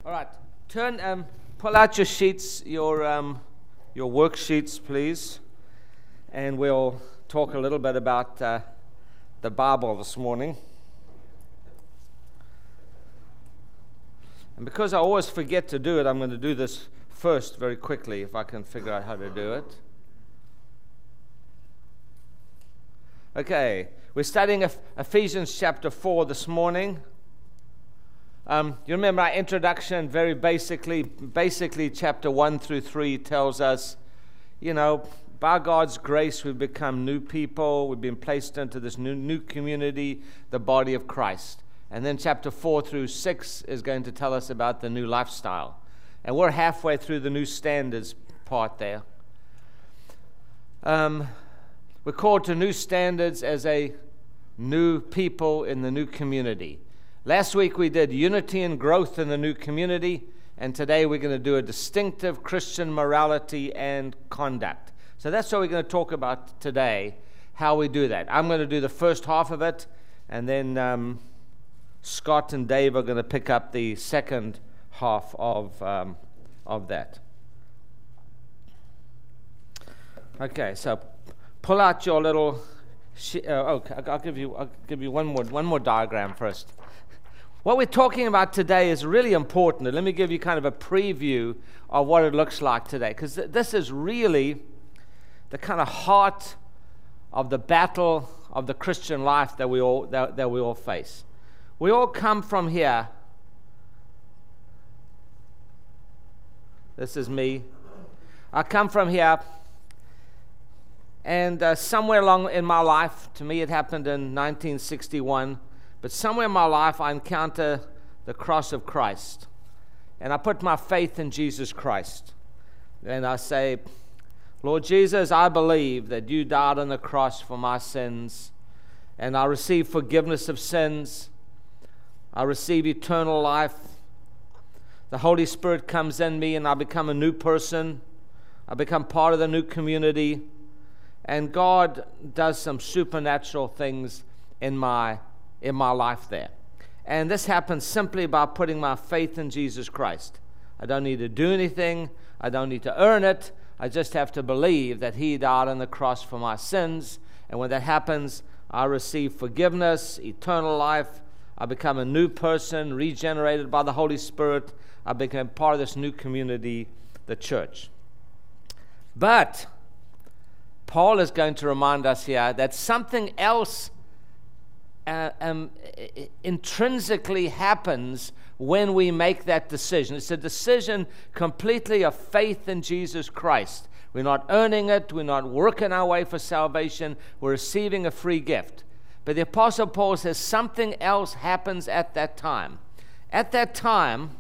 All right, pull out your sheets, your worksheets, please, and we'll talk a little bit about the Bible this morning. And because I always forget to do it, I'm going to do this first very quickly, if I can figure out how to do it. Okay, we're studying Ephesians chapter 4 this morning. You remember our introduction, very basically chapter 1 through 3 tells us, by God's grace we've become new people, we've been placed into this new community, the body of Christ. And then chapter 4 through 6 is going to tell us about the new lifestyle. And we're halfway through the new standards part there. We're called to new standards as a new people in the new community. Last week we did unity and growth in the new community, and today we're going to do a distinctive Christian morality and conduct. So that's what we're going to talk about today, how we do that. I'm going to do the first half of it, and then Scott and Dave are going to pick up the second half of that. Okay, so pull out your little. I'll give you one more diagram first. What we're talking about today is really important. Let me give you kind of a preview of what it looks like today, because this is really the kind of heart of the battle of the Christian life that we all face. We all come from here. This is me. I come from here, and somewhere along in my life, to me it happened in 1961, but somewhere in my life I encounter the cross of Christ, and I put my faith in Jesus Christ, and I say, Lord Jesus, I believe that you died on the cross for my sins, and I receive forgiveness of sins. I receive eternal life. The Holy Spirit comes in me, and I become a new person. I become part of the new community, and God does some supernatural things in my life there. And this happens simply by putting my faith in Jesus Christ. I don't need to do anything. I don't need to earn it. I just have to believe that He died on the cross for my sins. And when that happens, I receive forgiveness, eternal life. I become a new person, regenerated by the Holy Spirit. I become part of this new community, the church. But Paul is going to remind us here that something else intrinsically happens when we make that decision. It's a decision completely of faith in Jesus Christ. We're not earning it. We're not working our way for salvation. We're receiving a free gift. But the Apostle Paul says something else happens at that time. At that time,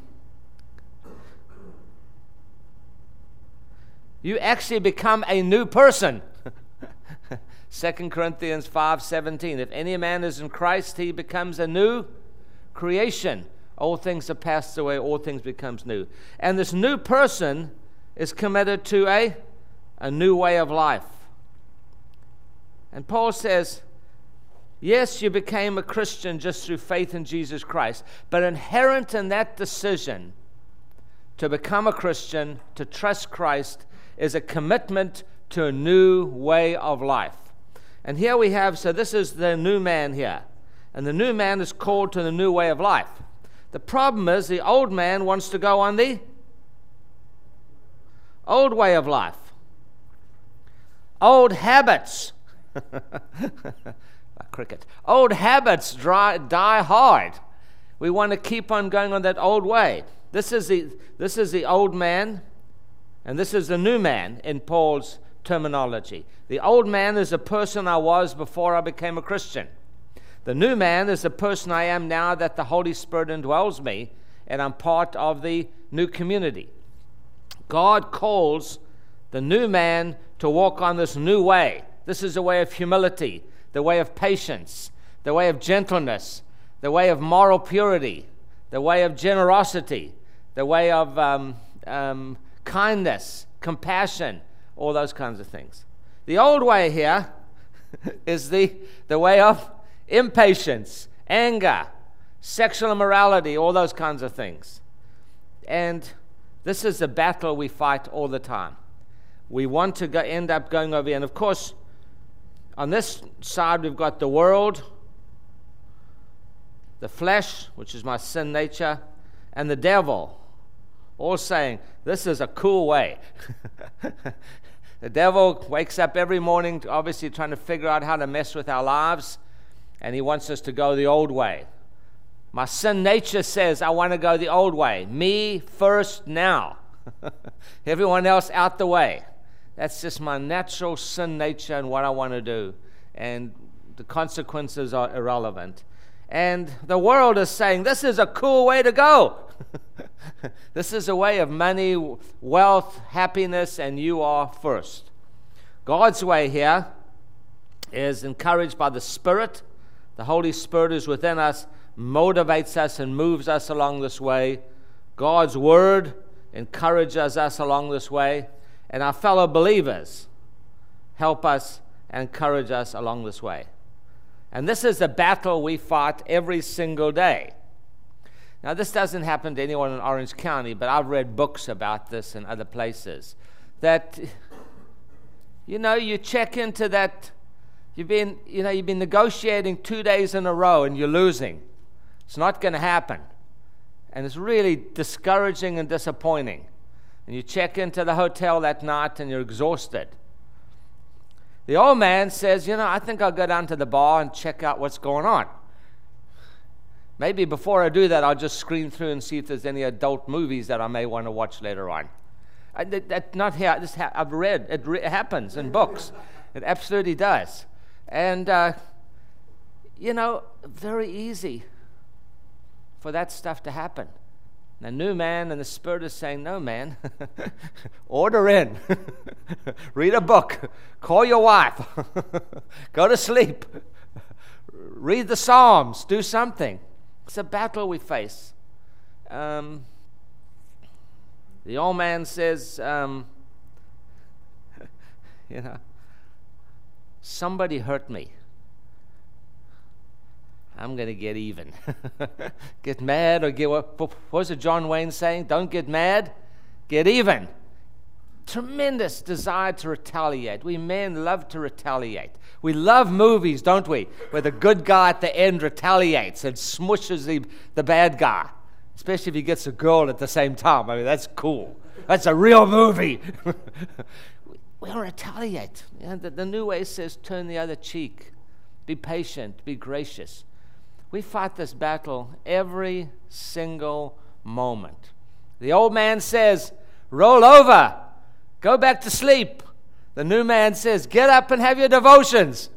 you actually become a new person. 2 Corinthians 5:17. If any man is in Christ, he becomes a new creation. All things are passed away, all things becomes new. And this new person is committed to a new way of life. And Paul says, yes, you became a Christian just through faith in Jesus Christ, but inherent in that decision to become a Christian, to trust Christ, is a commitment to a new way of life. And here we have, so this is the new man here. And the new man is called to the new way of life. The problem is the old man wants to go on the old way of life. Old habits. Cricket. Old habits die hard. We want to keep on going on that old way. This is the old man, and this is the new man in Paul's terminology. The old man is the person I was before I became a Christian. The new man is the person I am now that the Holy Spirit indwells me, and I'm part of the new community. God calls the new man to walk on this new way. This is a way of humility, the way of patience, the way of gentleness, the way of moral purity, the way of generosity, the way of kindness, compassion, all those kinds of things. The old way here is the way of impatience, anger, sexual immorality, all those kinds of things. And this is a battle we fight all the time. We want to end up going over here. And of course, on this side, we've got the world, the flesh, which is my sin nature, and the devil, all saying, this is a cool way. The devil wakes up every morning, obviously trying to figure out how to mess with our lives, and he wants us to go the old way. My sin nature says, I want to go the old way. Me first now. Everyone else out the way. That's just my natural sin nature and what I want to do. And the consequences are irrelevant. And the world is saying, this is a cool way to go. This is a way of money, wealth, happiness, and you are first. God's way here is encouraged by the Spirit. The Holy Spirit is within us, motivates us and moves us along this way. God's Word encourages us along this way. And our fellow believers help us and encourage us along this way. And this is a battle we fight every single day. Now, this doesn't happen to anyone in Orange County, but I've read books about this in other places. That, you check into that, you've been negotiating 2 days in a row and you're losing. It's not going to happen. And it's really discouraging and disappointing. And you check into the hotel that night and you're exhausted. The old man says, I think I'll go down to the bar and check out what's going on. Maybe before I do that, I'll just screen through and see if there's any adult movies that I may want to watch later on. Not here. I've read. It happens in books. It absolutely does. And, very easy for that stuff to happen. The new man and the Spirit is saying, no, man, order in. Read a book. Call your wife. Go to sleep. Read the Psalms. Do something. It's a battle we face. The old man says, somebody hurt me. I'm going to get even. Get mad or get what was it John Wayne saying? Don't get mad, get even. Tremendous desire to retaliate. We men love to retaliate. We love movies, don't we? Where the good guy at the end retaliates and smushes the bad guy. Especially if he gets a girl at the same time. I mean, that's cool. That's a real movie. We'll retaliate. The New Way says turn the other cheek. Be patient. Be gracious. We fight this battle every single moment. The old man says, roll over. Go back to sleep. The new man says, get up and have your devotions.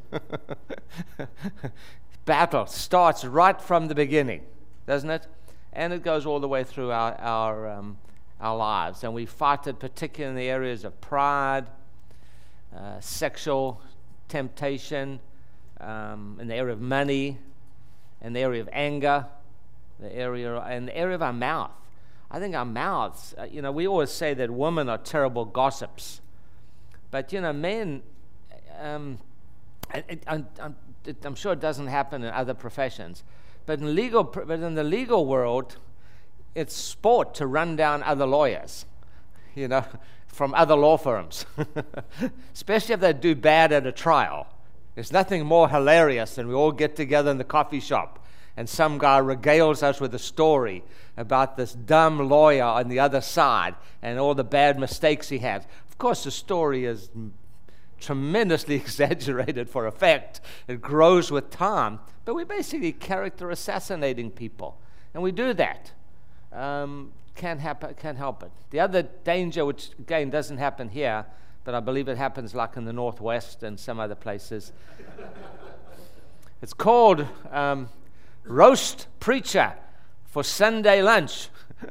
Battle starts right from the beginning, doesn't it? And it goes all the way through our lives. And we fight it particularly in the areas of pride, sexual temptation, in the area of money, in the area of anger, in the area of our mouth. I think our mouths, we always say that women are terrible gossips. But, men, I'm sure it doesn't happen in other professions. But in the legal world, it's sport to run down other lawyers, from other law firms. Especially if they do bad at a trial. There's nothing more hilarious than we all get together in the coffee shop and some guy regales us with a story about this dumb lawyer on the other side and all the bad mistakes he has. Of course, the story is tremendously exaggerated for effect. It grows with time. But we're basically character assassinating people. And we do that. Can't help it. The other danger, which again doesn't happen here, but I believe it happens like in the Northwest and some other places. It's called roast preacher for Sunday lunch.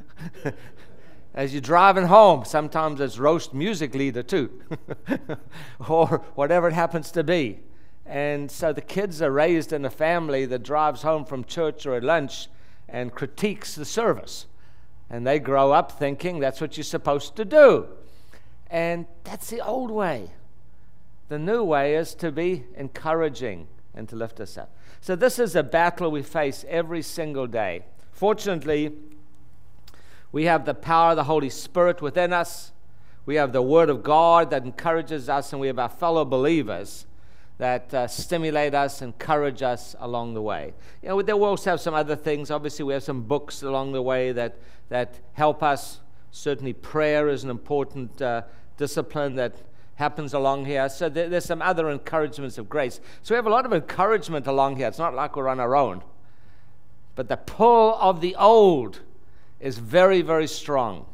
As you're driving home, sometimes it's roast music leader too, or whatever it happens to be. And so the kids are raised in a family that drives home from church or at lunch and critiques the service. And they grow up thinking that's what you're supposed to do. And that's the old way. The new way is to be encouraging and to lift us up. So this is a battle we face every single day. Fortunately, We have the power of the Holy Spirit within us. We have the Word of God that encourages us, and we have our fellow believers that stimulate us, encourage us along the way. You know, there will also have some other things. Obviously, we have some books along the way that help us. Certainly, prayer is an important discipline that happens along here. So there's some other encouragements of grace. So we have a lot of encouragement along here. It's not like we're on our own. But the pull of the old is very, very strong.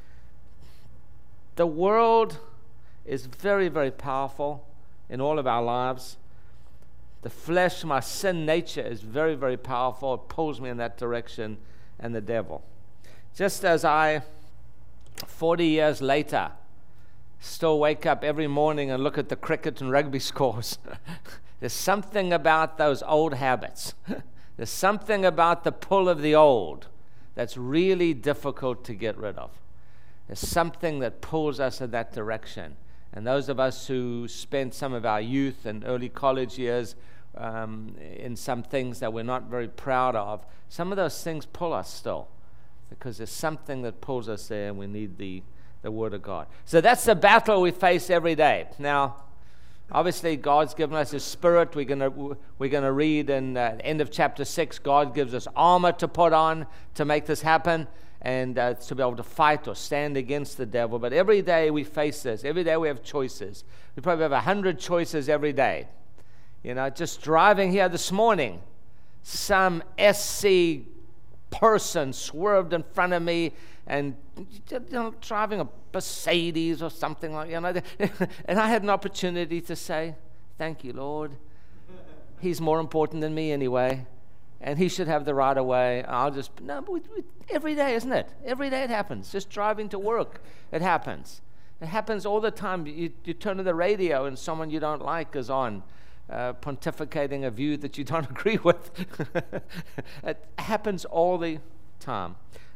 The world is very, very powerful in all of our lives. The flesh, my sin nature, is very, very powerful. It pulls me in that direction, and the devil. Just as I, 40 years later, still wake up every morning and look at the cricket and rugby scores, there's something about those old habits. There's something about the pull of the old that's really difficult to get rid of. There's something that pulls us in that direction. And those of us who spent some of our youth and early college years in some things that we're not very proud of, some of those things pull us still, because there's something that pulls us there, and we need the Word of God. So that's the battle we face every day. Now, obviously, God's given us His Spirit. We're going to read in the end of chapter 6, God gives us armor to put on to make this happen, and to be able to fight or stand against the devil. But every day we face this. Every day we have choices. We probably have 100 choices every day. You know, just driving here this morning, some SC person swerved in front of me, and driving a Mercedes or something like that. And I had an opportunity to say, "Thank you, Lord. He's more important than me anyway, and he should have the right of way." Every day, isn't it? Every day it happens. Just driving to work, it happens. It happens all the time. You turn to the radio and someone you don't like is on, pontificating a view that you don't agree with. It happens all the time.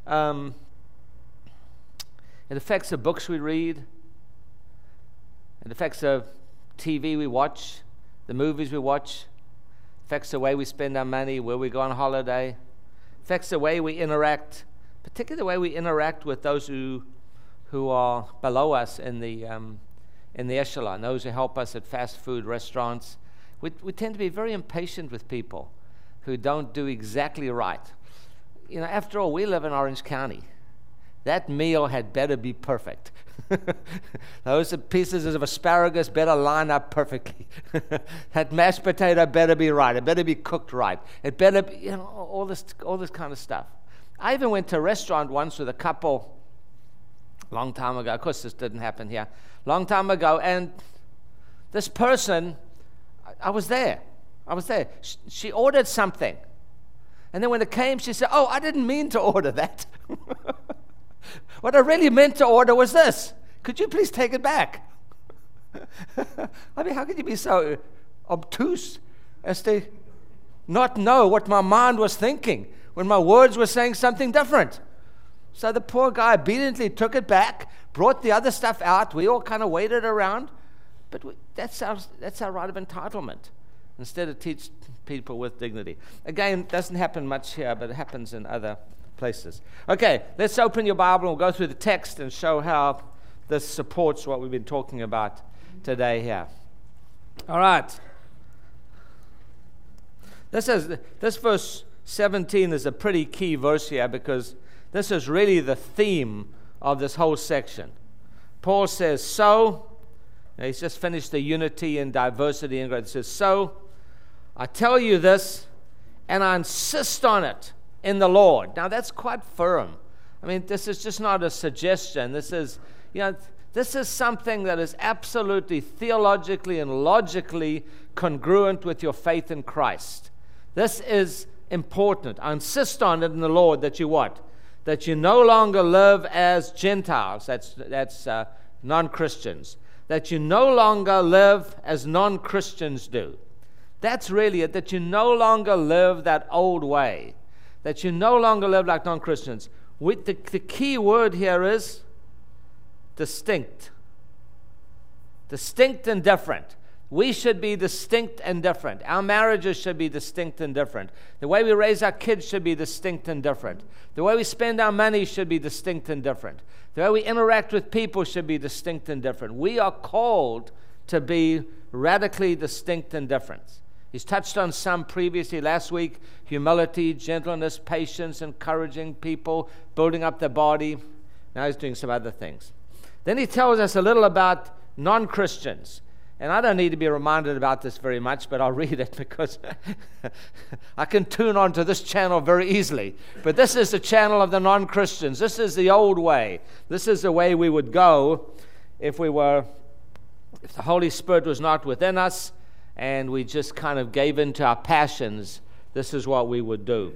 It affects the books we read. It affects the TV we watch, the movies we watch. It affects the way we spend our money, where we go on holiday. It affects the way we interact, particularly the way we interact with those who are below us in the echelon, those who help us at fast food restaurants. We tend to be very impatient with people who don't do exactly right. You know, after all, we live in Orange County. That meal had better be perfect. Those pieces of asparagus better line up perfectly. That mashed potato better be right. It better be cooked right. It better be, all this kind of stuff. I even went to a restaurant once with a couple long time ago. Of course, this didn't happen here. Long time ago, and this person, I was there. She ordered something. And then when it came, she said, "Oh, I didn't mean to order that. What I really meant to order was this. Could you please take it back?" I mean, how could you be so obtuse as to not know what my mind was thinking when my words were saying something different? So the poor guy obediently took it back, brought the other stuff out. We all kind of waited around. But that's our right of entitlement, instead of teach people with dignity. Again, it doesn't happen much here, but it happens in other places. Okay, let's open your Bible and we'll go through the text and show how this supports what we've been talking about today here. All right. This verse 17 is a pretty key verse here, because this is really the theme of this whole section. Paul says, "So," now he's just finished the unity and diversity in God. He says, "So, I tell you this, and I insist on it in the Lord." Now that's quite firm. I mean, this is just not a suggestion. This is something that is absolutely theologically and logically congruent with your faith in Christ. This is important. I insist on it in the Lord, that you what? That you no longer live as Gentiles. That's non-Christians. That you no longer live as non-Christians do. That's really it. That you no longer live that old way. That you no longer live like non-Christians. The key word here is distinct. Distinct and different. We should be distinct and different. Our marriages should be distinct and different. The way we raise our kids should be distinct and different. The way we spend our money should be distinct and different. The way we interact with people should be distinct and different. We are called to be radically distinct and different. He's touched on some previously last week: humility, gentleness, patience, encouraging people, building up the body. Now he's doing some other things. Then he tells us a little about non-Christians. And I don't need to be reminded about this very much, but I'll read it because I can tune on to this channel very easily. But this is the channel of the non-Christians. This is the old way. This is the way we would go if the Holy Spirit was not within us and we just kind of gave in to our passions. This is what we would do.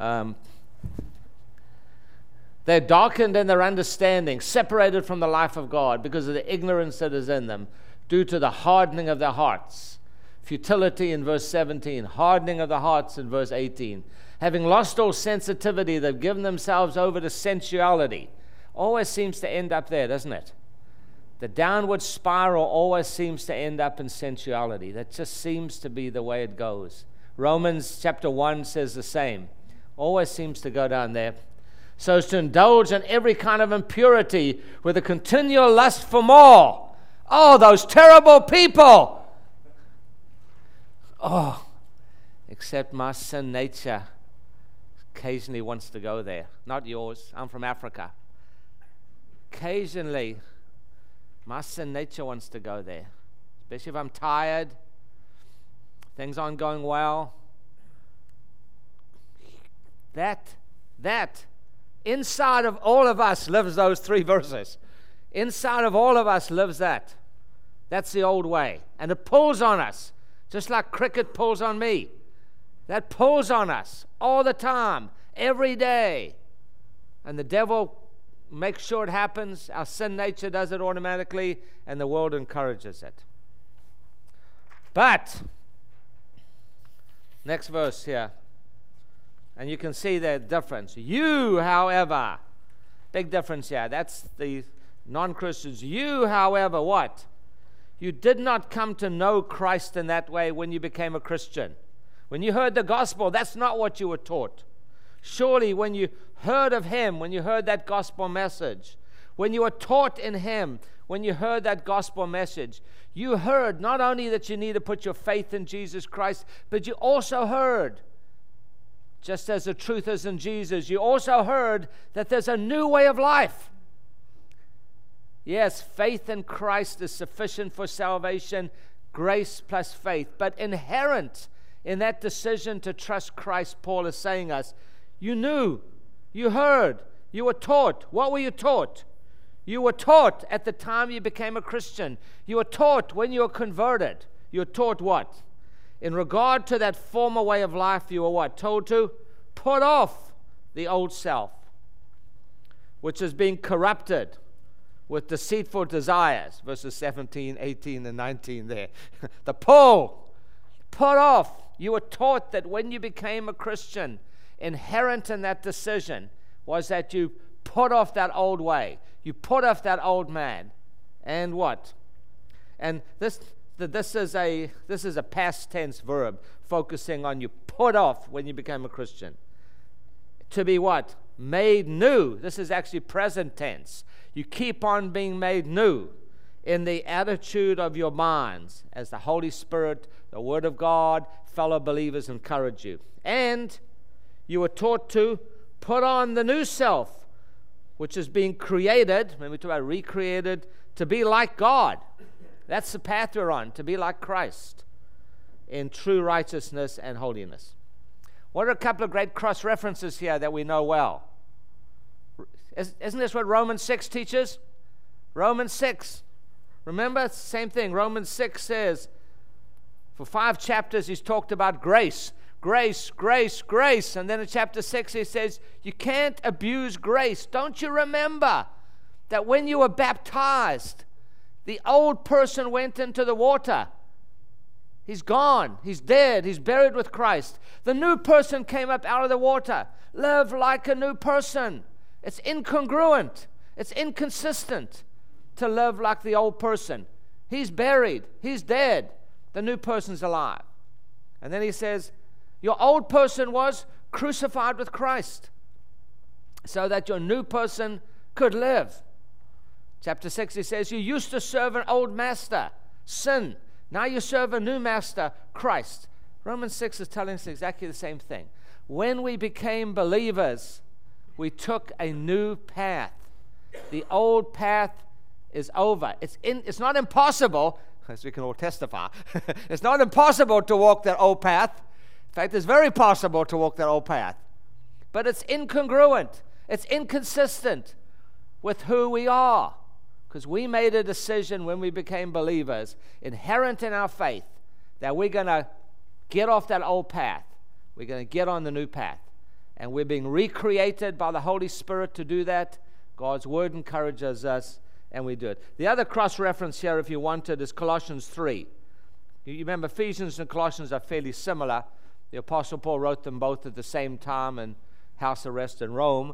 They're darkened in their understanding, separated from the life of God because of the ignorance that is in them, due to the hardening of their hearts. Futility in verse 17, hardening of the hearts in verse 18. Having lost all sensitivity, they've given themselves over to sensuality. Always seems to end up there, doesn't it? The downward spiral always seems to end up in sensuality. That just seems to be the way it goes. Romans chapter 1 says the same. Always seems to go down there. So as to indulge in every kind of impurity with a continual lust for more. Oh, those terrible people. Oh, except my sin nature occasionally wants to go there. Not yours. I'm from Africa. Occasionally, my sin nature wants to go there. Especially if I'm tired, things aren't going well. That, inside of all of us lives those 3 verses. Inside of all of us lives that. That's the old way. And it pulls on us, just like cricket pulls on me. That pulls on us all the time, every day. And the devil makes sure it happens. Our sin nature does it automatically, and the world encourages it. But, next verse here. And you can see the difference. You, however, big difference here. That's the non-Christians. You, however, what? You did not come to know Christ in that way when you became a Christian. When you heard the gospel, that's not what you were taught. Surely when you heard of Him, when you heard that gospel message, when you were taught in Him, when you heard that gospel message, you heard not only that you need to put your faith in Jesus Christ, but you also heard, just as the truth is in Jesus, you also heard that there's a new way of life. Yes, faith in Christ is sufficient for salvation, grace plus faith. But inherent in that decision to trust Christ, Paul is saying us, you knew, you heard, you were taught. What were you taught? You were taught at the time you became a Christian. You were taught when you were converted. You were taught what? In regard to that former way of life, you were what? Told to put off the old self, which is being corrupted with deceitful desires, verses 17, 18, and 19 there. The pull, put off. You were taught that when you became a Christian, inherent in that decision was that you put off that old way. You put off that old man. And what? And this is a past tense verb, focusing on you put off when you became a Christian. To be what? Made new. This is actually present tense. You keep on being made new in the attitude of your minds as the Holy Spirit, the Word of God, fellow believers encourage you. And you were taught to put on the new self, which is being created, when we talk about recreated, to be like God. That's the path we're on, to be like Christ in true righteousness and holiness. What are a couple of great cross-references here that we know well? Isn't this what Romans 6 teaches? Romans 6. Remember, same thing. Romans 6 says, for 5 chapters he's talked about grace. Grace, grace, grace. And then in chapter 6 he says, you can't abuse grace. Don't you remember that when you were baptized, the old person went into the water? He's gone. He's dead. He's buried with Christ. The new person came up out of the water. Live like a new person. It's incongruent. It's inconsistent to live like the old person. He's buried. He's dead. The new person's alive. And then he says, your old person was crucified with Christ so that your new person could live. Chapter 6, he says, you used to serve an old master, sin. Now you serve a new master, Christ. Romans 6 is telling us exactly the same thing. When we became believers, we took a new path. The old path is over. It's not impossible, as we can all testify. It's not impossible to walk that old path. In fact, it's very possible to walk that old path. But it's incongruent. It's inconsistent with who we are. Because we made a decision when we became believers, inherent in our faith, that we're going to get off that old path. We're going to get on the new path. And we're being recreated by the Holy Spirit to do that. God's Word encourages us, and we do it. The other cross-reference here, if you wanted, is Colossians 3. You remember Ephesians and Colossians are fairly similar. The Apostle Paul wrote them both at the same time in house arrest in Rome.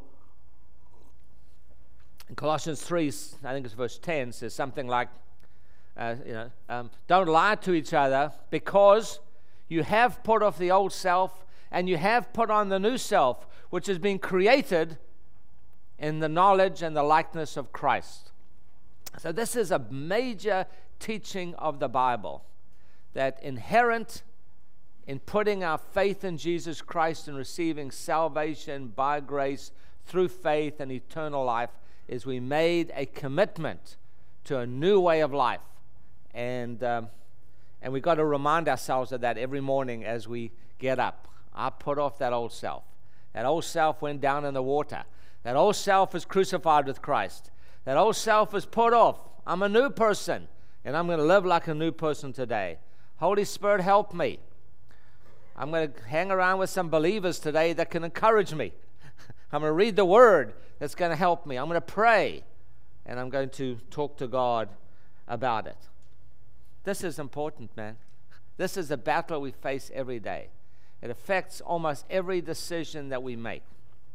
In Colossians 3, I think it's verse 10, says something like, don't lie to each other, because you have put off the old self and you have put on the new self, which has been created in the knowledge and the likeness of Christ. So this is a major teaching of the Bible, that inherent in putting our faith in Jesus Christ and receiving salvation by grace through faith and eternal life is we made a commitment to a new way of life. And we've got to remind ourselves of that every morning as we get up. I put off that old self. That old self went down in the water. That old self is crucified with Christ. That old self is put off. I'm a new person, and I'm going to live like a new person today. Holy Spirit, help me. I'm going to hang around with some believers today that can encourage me. I'm going to read the Word that's going to help me. I'm going to pray, and I'm going to talk to God about it. This is important, man. This is a battle we face every day. It affects almost every decision that we make.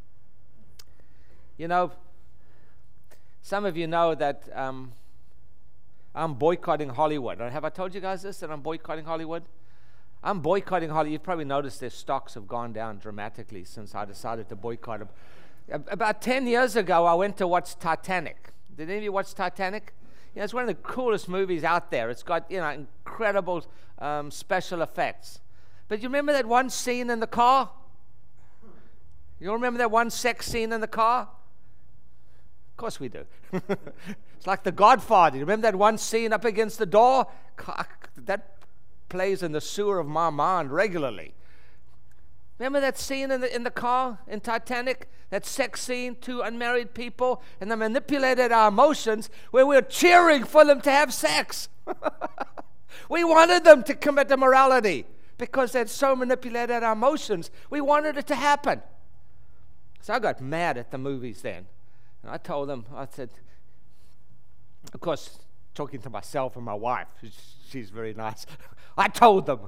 You know, some of you know that I'm boycotting Hollywood. Have I told you guys this, that I'm boycotting Hollywood? I'm boycotting Hollywood. You've probably noticed their stocks have gone down dramatically since I decided to boycott them. About 10 years ago, I went to watch Titanic. Did any of you watch Titanic? It's one of the coolest movies out there. It's got, incredible special effects. But you remember that one scene in the car? You remember that one sex scene in the car? Of course we do. It's like The Godfather. You remember that one scene up against the door? That plays in the sewer of my mind regularly. Remember that scene in the car in Titanic? That sex scene, two unmarried people, and they manipulated our emotions where we're cheering for them to have sex. We wanted them to commit immorality because they'd so manipulated our emotions. We wanted it to happen. So I got mad at the movies then. And I told them, I said, of course, talking to myself and my wife, she's very nice. I told them,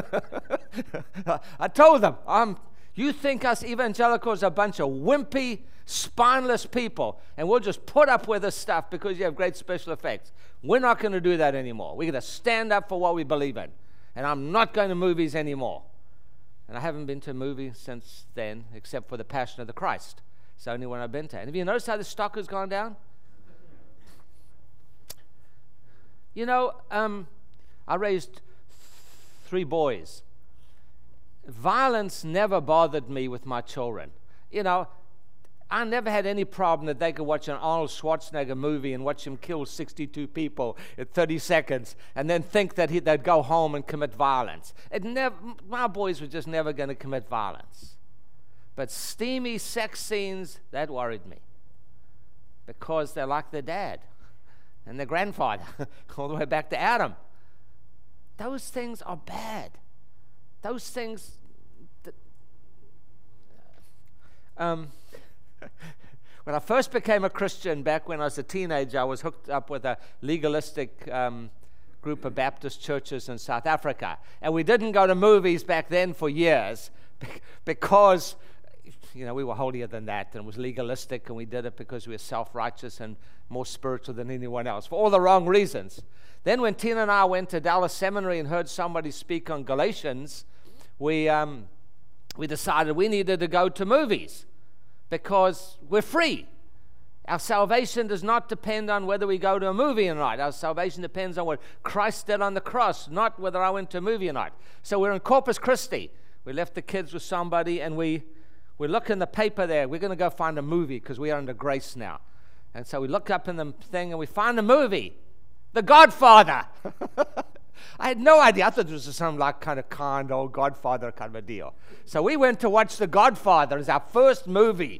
you think us evangelicals are a bunch of wimpy, spineless people, and we'll just put up with this stuff because you have great special effects. We're not going to do that anymore. We're going to stand up for what we believe in. And I'm not going to movies anymore. And I haven't been to a movie since then, except for The Passion of the Christ. It's the only one I've been to. And have you noticed how the stock has gone down? I raised 3 boys. Violence never bothered me with my children. I never had any problem that they could watch an Arnold Schwarzenegger movie and watch him kill 62 people in 30 seconds and then think that they'd go home and commit violence. My boys were just never going to commit violence. But steamy sex scenes, that worried me because they're like their dad and their grandfather, all the way back to Adam. Those things are bad. Those things... When I first became a Christian, back when I was a teenager, I was hooked up with a legalistic group of Baptist churches in South Africa. And we didn't go to movies back then for years because we were holier than that, and it was legalistic, and we did it because we were self-righteous and more spiritual than anyone else, for all the wrong reasons. Then when Tina and I went to Dallas Seminary and heard somebody speak on Galatians, we decided we needed to go to movies because we're free. Our salvation does not depend on whether we go to a movie or not. Our salvation depends on what Christ did on the cross, not whether I went to a movie or not. So we're in Corpus Christi. We left the kids with somebody, and we look in the paper there. We're going to go find a movie because we are under grace now. And so we look up in the thing, and we find a movie, The Godfather. I had no idea. I thought it was some kind old Godfather kind of a deal. So we went to watch The Godfather as our first movie.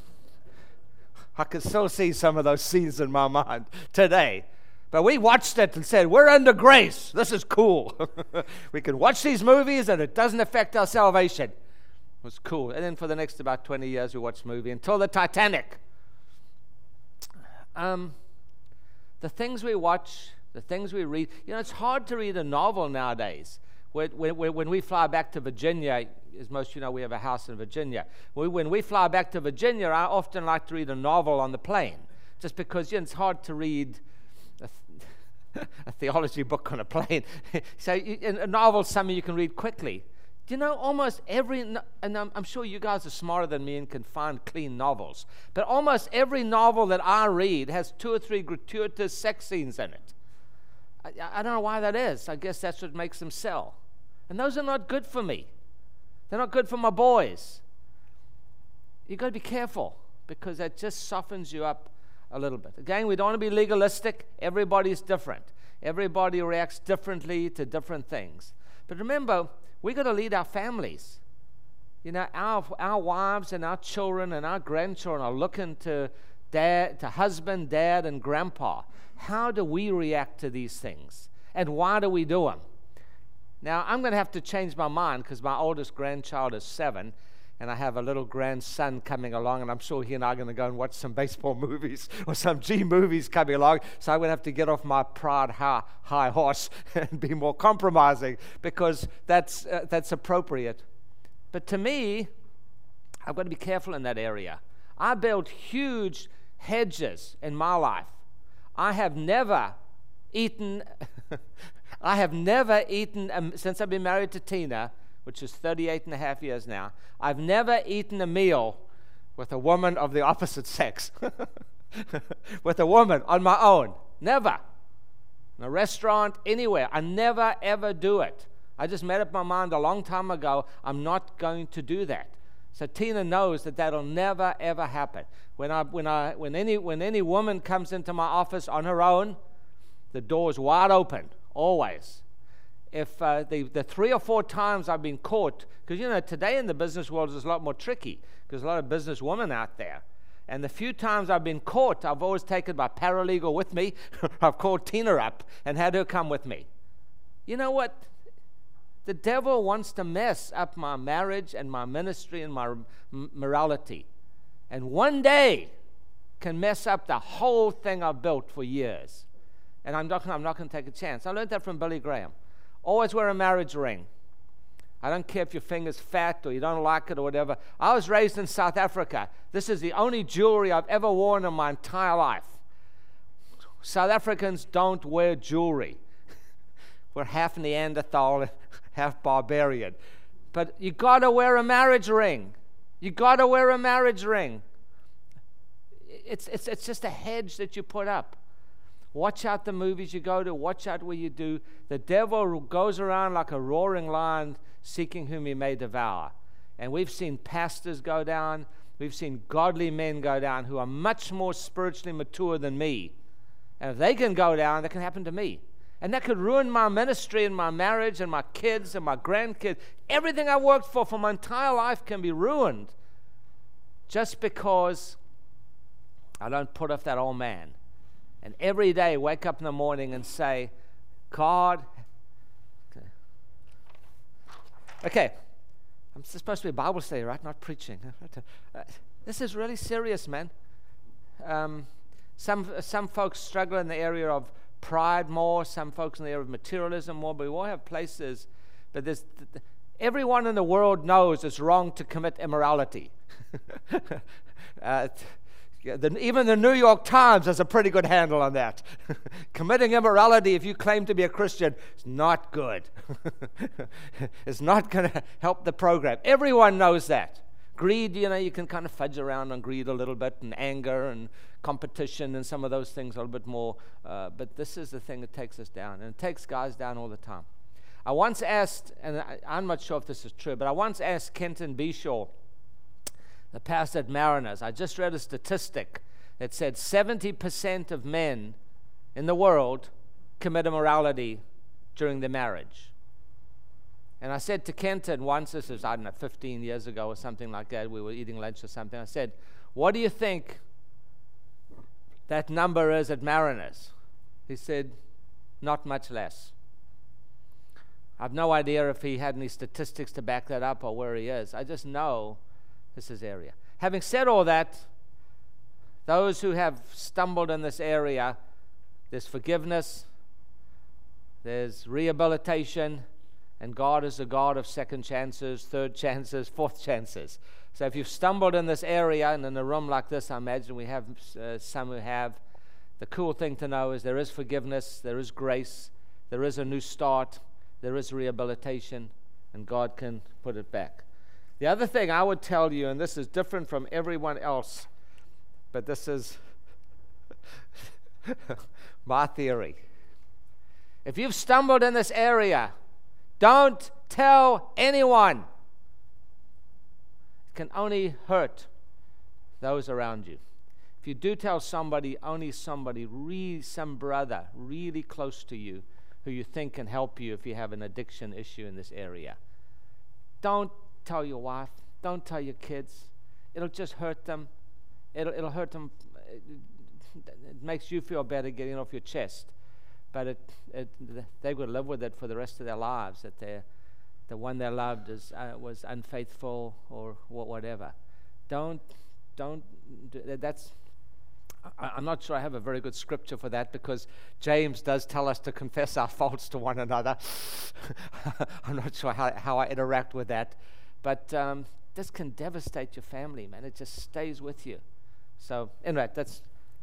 I can still see some of those scenes in my mind today. But we watched it and said, we're under grace. This is cool. We can watch these movies and it doesn't affect our salvation. It was cool. And then for the next about 20 years, we watched movie until the Titanic. The things we watch, the things we read. It's hard to read a novel nowadays. When we fly back to Virginia, as most of you know, we have a house in Virginia. When we fly back to Virginia, I often like to read a novel on the plane, just because it's hard to read a theology book on a plane. So a novel, something you can read quickly. Do you know almost every, and I'm sure you guys are smarter than me and can find clean novels, but almost every novel that I read has 2 or 3 gratuitous sex scenes in it. I don't know why that is. I guess that's what makes them sell. And those are not good for me. They're not good for my boys. You've got to be careful because that just softens you up a little bit. Again, we don't want to be legalistic. Everybody's different. Everybody reacts differently to different things. But remember, we've got to lead our families. Our wives and our children and our grandchildren are looking to husband, dad, and grandpa. How do we react to these things? And why do we do them? Now, I'm going to have to change my mind because my oldest grandchild is 7, and I have a little grandson coming along, and I'm sure he and I are going to go and watch some baseball movies or some G movies coming along, so I'm going to have to get off my proud high horse and be more compromising because that's appropriate. But to me, I've got to be careful in that area. I built huge hedges in my life. I have never eaten since I've been married to Tina, which is 38 and a half years now, I've never eaten a meal with a woman of the opposite sex. With a woman on my own. Never. In a restaurant, anywhere. I never, ever do it. I just made up my mind a long time ago, I'm not going to do that. So Tina knows that that'll never, ever happen. When any woman comes into my office on her own, the door is wide open, always. If the 3 or 4 times I've been caught, because today in the business world is a lot more tricky, because a lot of business women out there. And the few times I've been caught, I've always taken my paralegal with me. I've called Tina up and had her come with me. You know what? The devil wants to mess up my marriage and my ministry and my morality. And one day can mess up the whole thing I've built for years. And I'm not going to take a chance. I learned that from Billy Graham. Always wear a marriage ring. I don't care if your finger's fat or you don't like it or whatever. I was raised in South Africa. This is the only jewelry I've ever worn in my entire life. South Africans don't wear jewelry. We're half Neanderthal and half barbarian. But you got to wear a marriage ring. You got to wear a marriage ring. It's just a hedge that you put up. Watch out the movies you go to. Watch out where you do. The devil goes around like a roaring lion seeking whom he may devour. And we've seen pastors go down. We've seen godly men go down who are much more spiritually mature than me. And if they can go down, that can happen to me. And that could ruin my ministry and my marriage and my kids and my grandkids. Everything I worked for my entire life can be ruined just because I don't put off that old man. And every day wake up in the morning and say, God, okay, I'm supposed to be a Bible study, right? Not preaching. This is really serious, man. Some folks struggle in the area of pride more, some folks in the area of materialism more, but we all have places. But Everyone in the world knows it's wrong to commit immorality. Even the New York Times has a pretty good handle on that. Committing immorality, if you claim to be a Christian, is not good. It's not going to help the program. Everyone knows that. Greed, you can kind of fudge around on greed a little bit, and anger and competition and some of those things a little bit more. But this is the thing that takes us down, and it takes guys down all the time. I once asked, and I'm not sure if this is true, but I once asked Kenton Bishaw, the pastor at Mariners. I just read a statistic that said 70% of men in the world commit immorality during their marriage. And I said to Kenton once, this was, 15 years ago or something like that, we were eating lunch or something, I said, what do you think that number is at Mariners? He said, not much less. I've no idea if he had any statistics to back that up or where he is. I just know this is area. Having said all that, those who have stumbled in this area, there's forgiveness, there's rehabilitation, and God is a God of second chances, third chances, fourth chances. So if you've stumbled in this area, and in a room like this, I imagine we have some who have, the cool thing to know is there is forgiveness, there is grace, there is a new start, there is rehabilitation, and God can put it back. The other thing I would tell you, and this is different from everyone else, but this is my theory. If you've stumbled in this area, don't tell anyone. It can only hurt those around you. If you do tell somebody, only somebody, some brother really close to you who you think can help you if you have an addiction issue in this area. Don't tell your wife. Don't tell your kids. It'll just hurt them. It'll hurt them. It makes you feel better getting it off your chest. But they're going to live with it for the rest of their lives, that the one they loved was unfaithful or whatever. Don't that's. I'm not sure I have a very good scripture for that, because James does tell us to confess our faults to one another. I'm not sure how I interact with that. But this can devastate your family, man. It just stays with you. So, anyway, that's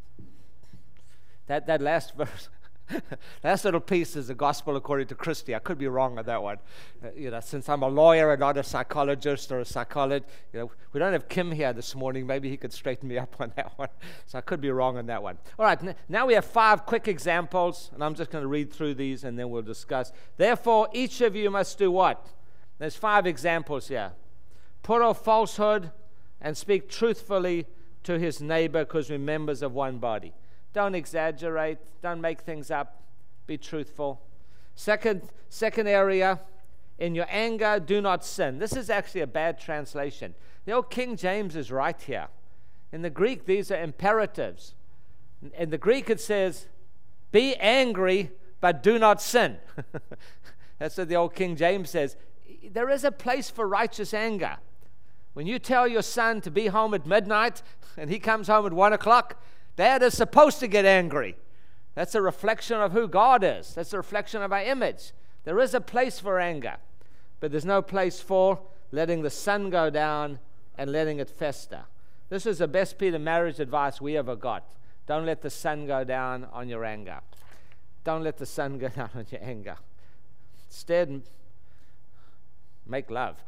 that last verse. Last little piece is the gospel according to Christy. I could be wrong on that one. Since I'm a lawyer and not a psychologist or a psychologist, we don't have Kim here this morning. Maybe he could straighten me up on that one. So I could be wrong on that one. All right, now we have 5 quick examples, and I'm just going to read through these and then we'll discuss. Therefore, each of you must do what? There's 5 examples here. Put off falsehood and speak truthfully to his neighbor, because we're members of one body. Don't exaggerate. Don't make things up. Be truthful. Second area, in your anger, do not sin. This is actually a bad translation. The old King James is right here. In the Greek, these are imperatives. In the Greek, it says, be angry, but do not sin. That's what the old King James says. There is a place for righteous anger. When you tell your son to be home at midnight, and he comes home at 1 o'clock, Dad is supposed to get angry. That's a reflection of who God is. That's a reflection of our image. There is a place for anger, but there's no place for letting the sun go down and letting it fester. This is the best piece of marriage advice we ever got. Don't let the sun go down on your anger. Don't let the sun go down on your anger. Instead, make love.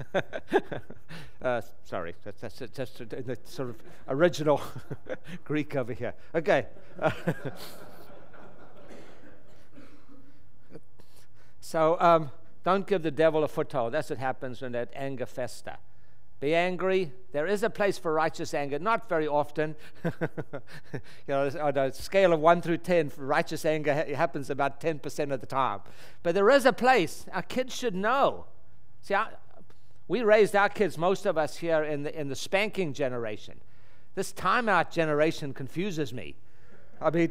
Sorry, that's the sort of original Greek over here. Okay. So don't give the devil a foothold. That's what happens when that anger fester. Be angry. There is a place for righteous anger. Not very often. On a scale of 1 through 10, righteous anger happens about 10% of the time. But there is a place. Our kids should know. See, we raised our kids, most of us here, in the spanking generation. This timeout generation confuses me. I mean,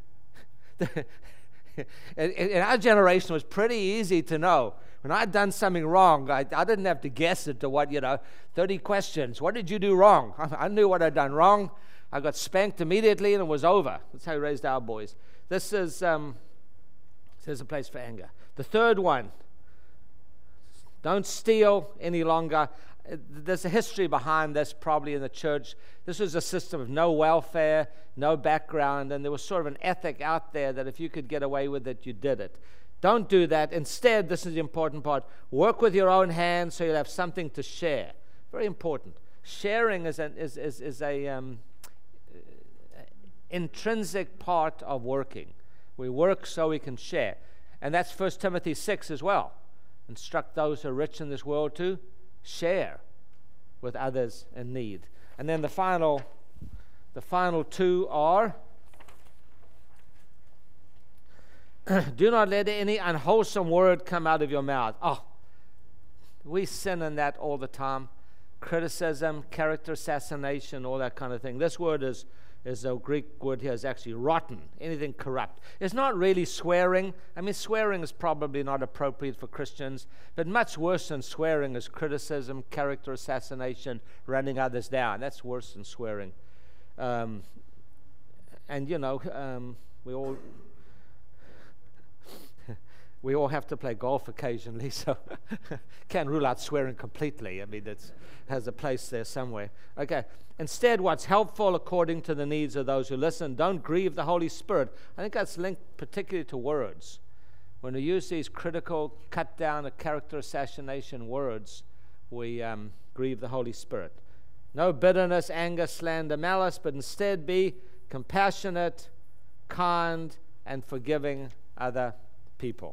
in our generation, it was pretty easy to know. When I'd done something wrong, I didn't have to guess it to 30 questions. What did you do wrong? I knew what I'd done wrong. I got spanked immediately, and it was over. That's how we raised our boys. This is there's a place for anger. The third one, Don't steal any longer. There's a history behind this, probably in the church. This was a system of no welfare, no background, and there was sort of an ethic out there that if you could get away with it, you did it. Don't do that. Instead, this is the important part, work with your own hands so you'll have something to share. Very important. Sharing is a intrinsic part of working. We work so we can share. And that's 1 Timothy 6 as well. Instruct those who are rich in this world to share with others in need. And then the final two are, do not let any unwholesome word come out of your mouth. Oh, we sin in that all the time. Criticism, character assassination, all that kind of thing. This word is the Greek word here is actually rotten, anything corrupt. It's not really swearing. I mean, swearing is probably not appropriate for Christians, but much worse than swearing is criticism, character assassination, running others down. That's worse than swearing. And, we all have to play golf occasionally, so can't rule out swearing completely. I mean, it has a place there somewhere. Okay. Instead, what's helpful according to the needs of those who listen. Don't grieve the Holy Spirit. I think that's linked particularly to words. When we use these critical, cut down, character assassination words, we grieve the Holy Spirit. No bitterness, anger, slander, malice, but instead be compassionate, kind, and forgiving other people.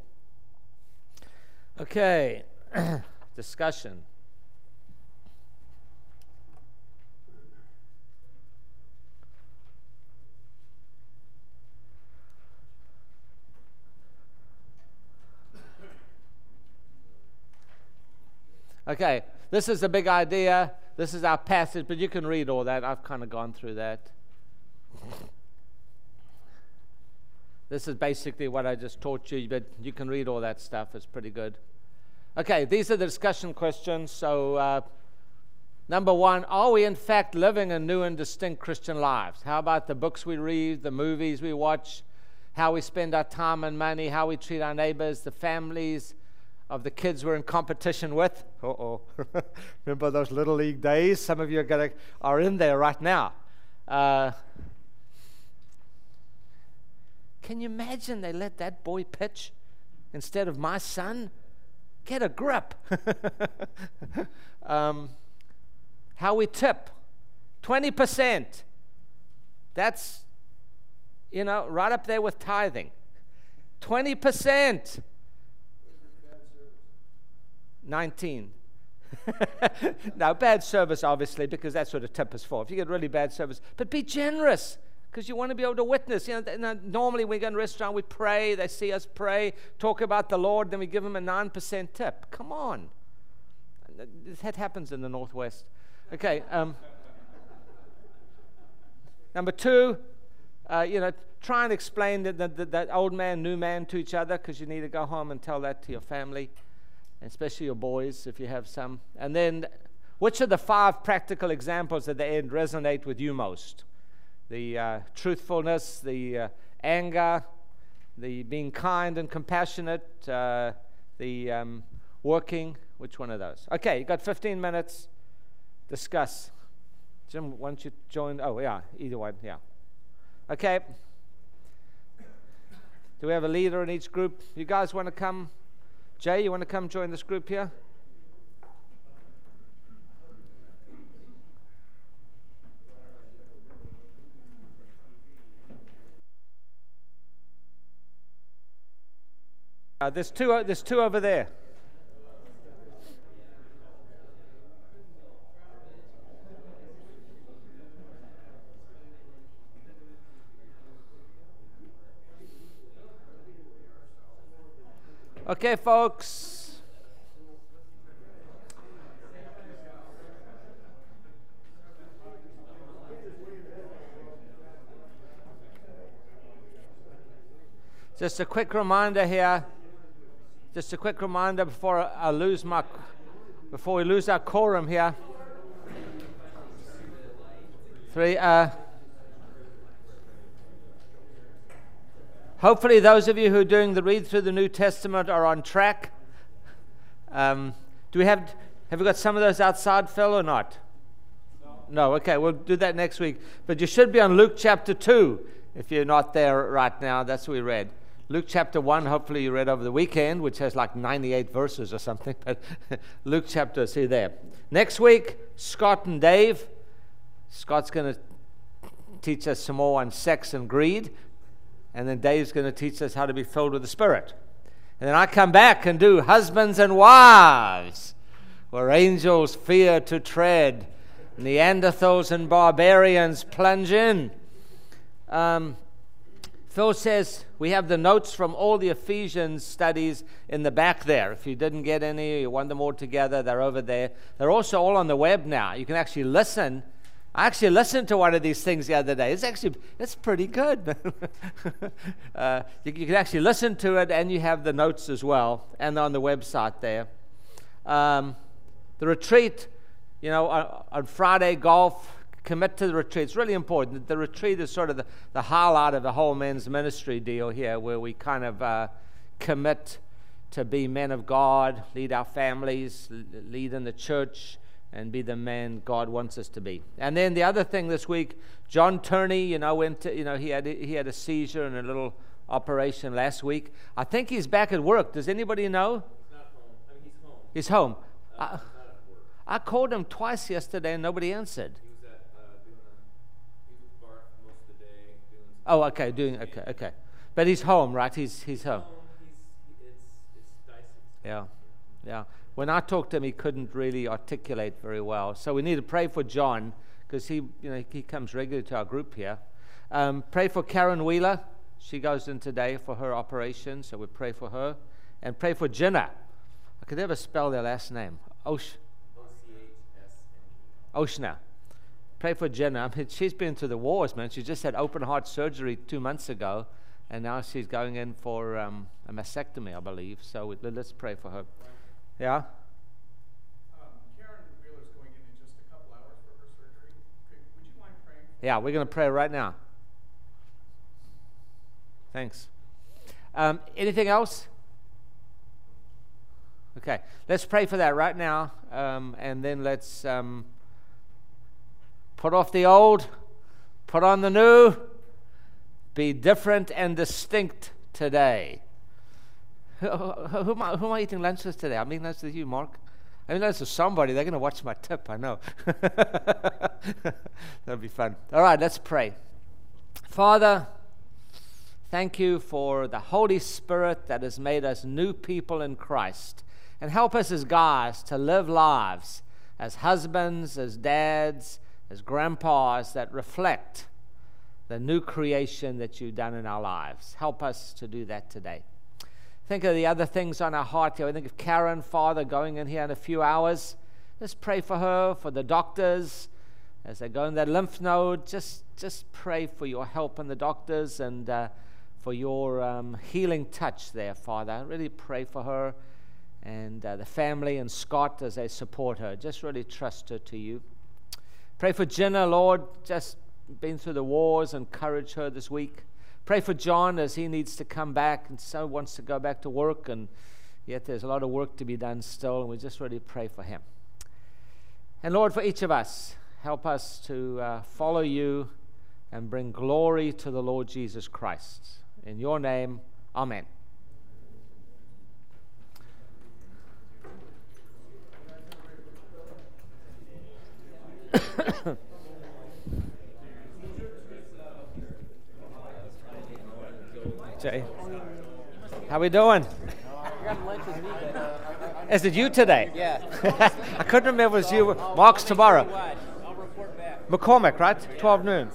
Okay, discussion. Okay, this is the big idea. This is our passage, but you can read all that. I've kind of gone through that. This is basically what I just taught you, but you can read all that stuff. It's pretty good. Okay, these are the discussion questions. So, number one, are we in fact living a new and distinct Christian lives? How about the books we read, the movies we watch, how we spend our time and money, how we treat our neighbors, the families of the kids we're in competition with? Remember those Little League days? Some of you are in there right now. Can you imagine they let that boy pitch instead of my son? Get a grip. How we tip, 20%. That's, right up there with tithing. 20%. 19. Now, bad service, obviously, because that's what a tip is for. If you get really bad service, but be generous. Because you want to be able to witness. Normally we go in a restaurant, we pray, they see us pray, talk about the Lord, then we give them a 9% tip. Come on. That happens in the Northwest. Okay. Number two, try and explain that old man, new man to each other, because you need to go home and tell that to your family, especially your boys if you have some. And then, which of the 5 practical examples at the end resonate with you most? The truthfulness, the anger, the being kind and compassionate, the working. Which one of those? Okay, you got 15 minutes. Discuss. Jim, why don't you join? Oh, yeah, either one, yeah. Okay. Do we have a leader in each group? You guys want to come? Jay, you want to come join this group here? There's two over there. Okay, folks. Just a quick reminder here. Just a quick reminder before we lose our quorum here. 3. Hopefully, those of you who are doing the read through the New Testament are on track. Do we have we got some of those outside, Phil, or not? No, okay, we'll do that next week. But you should be on Luke chapter 2 if you're not there right now. That's what we read. Luke chapter 1, hopefully you read over the weekend, which has like 98 verses or something. But Luke chapter, see there. Next week, Scott and Dave. Scott's going to teach us some more on sex and greed. And then Dave's going to teach us how to be filled with the Spirit. And then I come back and do husbands and wives, where angels fear to tread. Neanderthals and barbarians plunge in. Phil says we have the notes from all the Ephesians studies in the back there. If you didn't get any, you want them all together, they're over there. They're also all on the web now. You can actually listen. I actually listened to one of these things the other day. It's pretty good. You can actually listen to it, and you have the notes as well, and on the website there. The retreat, on Friday, golf, commit to the retreat. It's really important. The retreat is sort of the highlight of the whole men's ministry deal here, where we kind of commit to be men of God, lead our families, lead in the church, and be the man God wants us to be. And then the other thing this week, John Turney, went to, he had a seizure and a little operation last week. I think he's back at work. Does anybody know? He's not home. I mean, he's home. He's home. He's not at work. I called him twice yesterday and nobody answered. He was he was at the bar most of the day doing. Okay. But he's home, right? He's home. It's dicey. Yeah. When I talked to him, he couldn't really articulate very well. So we need to pray for John, because he comes regularly to our group here. Pray for Karen Wheeler. She goes in today for her operation, so we pray for her. And pray for Jenna. I could never spell their last name. Ochsne. Oshna. Pray for Jenna. I mean, she's been through the wars, man. She just had open heart surgery 2 months ago, and now she's going in for a mastectomy, I believe. So let's pray for her. Yeah? Karen Wheeler's going in just a couple hours for her surgery. Would you mind praying? Yeah, we're going to pray right now. Thanks. Anything else? Okay, let's pray for that right now, and then let's put off the old, put on the new, be different and distinct today. Who am I eating lunch with today? I'm eating lunch with you, Mark. I mean, lunch with somebody. They're going to watch my tip, I know. That'll be fun. All right, let's pray. Father, thank you for the Holy Spirit that has made us new people in Christ. And help us as guys to live lives as husbands, as dads, as grandpas that reflect the new creation that you've done in our lives. Help us to do that today. Think of the other things on our heart here. I think of Karen, Father, going in here in a few hours. Just pray for her, for the doctors, as they go in that lymph node. Just pray for your help in the doctors and for your healing touch there, Father. Really pray for her and the family and Scott as they support her. Just really trust her to you. Pray for Jenna, Lord. Just been through the wars. Encourage her this week. Pray for John as he needs to come back and so wants to go back to work, and yet there's a lot of work to be done still, and we just really pray for him. And Lord, for each of us, help us to follow you and bring glory to the Lord Jesus Christ. In your name, amen. Jay, how we doing? Is it you today? Yeah. I couldn't remember if it was you. Mark's tomorrow. I'll report back. McCormick, right? 12 noon.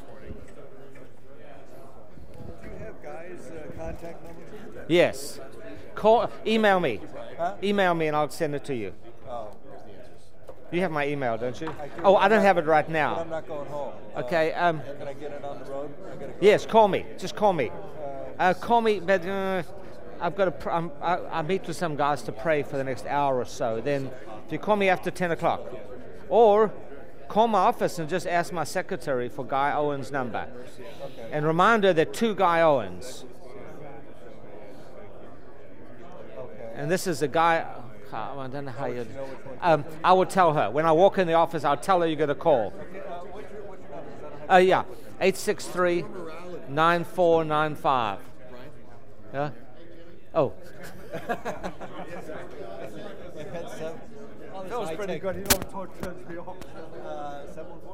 Do you have guys' contact numbers? Yes. Email me. Huh? Email me and I'll send it to you. Oh, here's the answers. You have my email, don't you? I do. Oh, I don't have it right But I'm now. not going home. Okay. Can I get it on the road? I gotta go. Yes, call me. Just call me. Call me, but I've got to. I meet with some guys to pray for the next hour or so. Then, if you call me after 10 o'clock, or call my office and just ask my secretary for Guy Owen's number, and remind her that 2 Guy Owens. Okay. And this is a guy. I don't know how you. I will tell her when I walk in the office. I'll tell her you're going to call. What's your number? Yeah, 863-9495. Yeah. Oh. That was pretty good. You don't talk to me. 714.